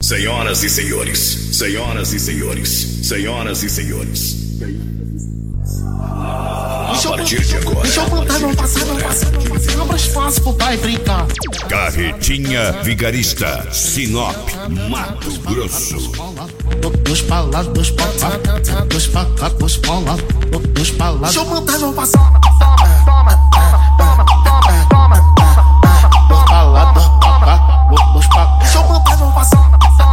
Senhoras e senhores, senhoras e senhores, senhoras e senhores. A partir de agora. Deixa eu contar, não passar. Abra espaço pro pai brincar. Carretinha Vigarista, Sinop, Mato Grosso. Dois pra lá, dois pra cá, dois pra cá, dois pra lá, dois pra lá. Deixa eu contar, não passar. Dois pra lá, dois pra cá, dois pra cá. Deixa eu contar, não passar.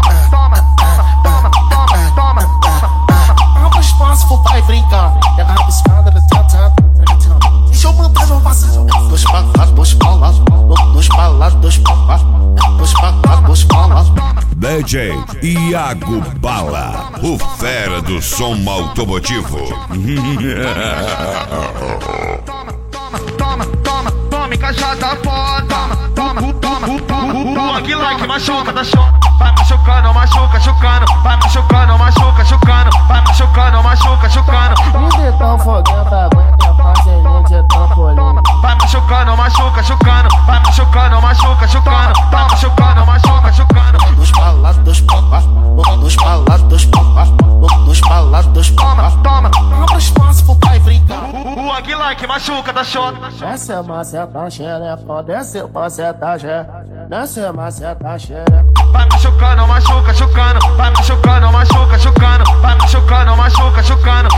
Abra espaço pro pai brincar. Pega a piscada, deixa eu contar, não passar. Dois pra cá, dois pra lá, dois pra lá, dois pra cá, dois pra cá, dois pra lá. DJ Iago Bala, o fera do som automotivo. Tome cajada foda. Toma, que like machuca, da show. Vai machucando, machuca, chucando. Vai machucando, machuca, chucando. Vai machucando, machuca, chucando. De tão foguenta, aguenta parcelinho de trampolim. Vai machucando, machuca, chucando. Vai machucando, machuca, chucando. Vai machucando, machuca, chucando. Dois pra lá, dois pra cá, dois pra lá, dois pra cá, dois pra lá, dois pra cá. Toma, abra espaço pro pai brincar. o like machuca, da show. Desce a maceta xerefa, desce a maceta xerefa, desce a maceta xerefa. Vai machucando, machuca, chucando. Vai machucando, machuca, chucando. Vai machucando, machuca, chucando.